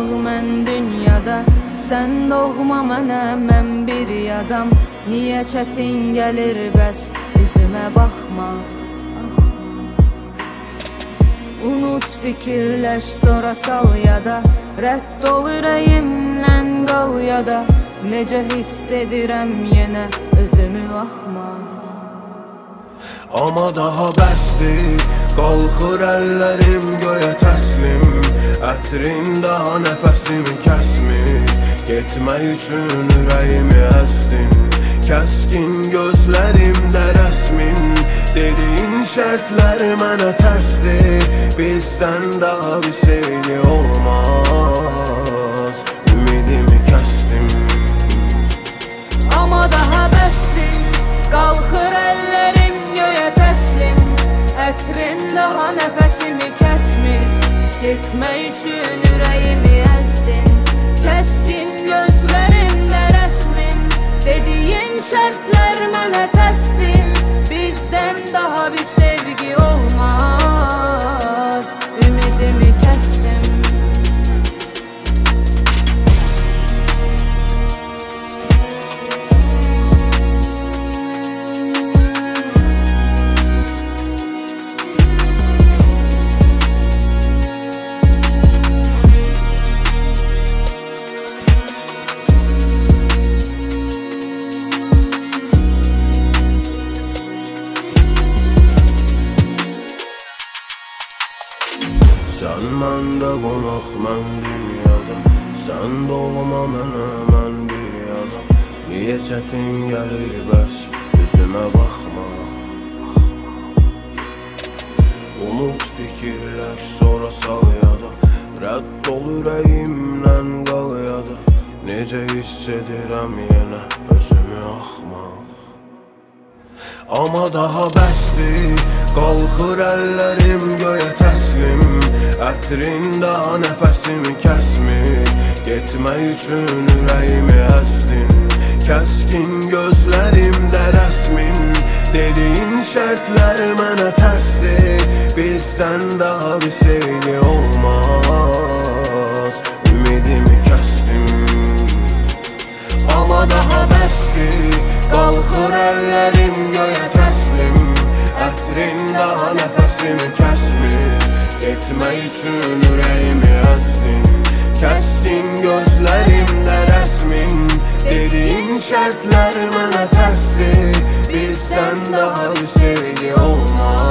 olmaq mən dünyada, sən doğma mənə, mən bir yadam. Niyə çətin gəlir bəs üzümə baxmaq? Unut, fikirləş, sonra sal yada, rədd ol ürəyimdən qal yada. Necə hiss edirəm yenə özümü axmaq. Amma daha bəsdir, qalxır əllərim göyə təslim. Ətrin daha nəfəsimi kəsmir, getmək üçün ürəyimi əzdin. Kəskin gözlərimdə rəsmin, dediyin şərtlər mənə tərsdir. Bizdən daha bir sevgi olmaz, ümidimi kəsdim. Amma daha bəsdir, qalxır əllərim göyə təslim. Ətrin daha nəfəsimi kəsmir, getmək üçün ürəyimi əzdin. Kəskin gözlərimdə rəsmin, dediyin şərtlər mənə təslim. Bizdən daha bir sevgi olmaz, ümidimi kəsdim. Sən məndə qonaq, mən dünyada, sən doğma mənə, mən bir yadam. Niyə çətin gəlir bəs üzümə baxmaq? Unut, fikirləş, sonra sal yada, rədd ol ürəyimdən qal yada. Necə hiss edirəm yenə özümü axmaq. Amma daha bəsdir, qalxır əllərim göyə təslim. Ətrin daha nəfəsimi kəsmir, getmək üçün ürəyimi əzdin. Kəskin gözlərimdə rəsmin, dediyin şərtlər mənə tərsdir. Bizdən daha bir sevgi olmaz, ümidimi kəsdim. Amma daha bəsdir, qalxır əllərim göyə təslim. Ətrin daha nəfəsimi kəsmir, getmək üçün ürəyimi əzdin. Kəskin gözlərimdə rəsmin, dediyin şərtlər mənə tərsdir. Bizdən daha bir sevgi olmaz.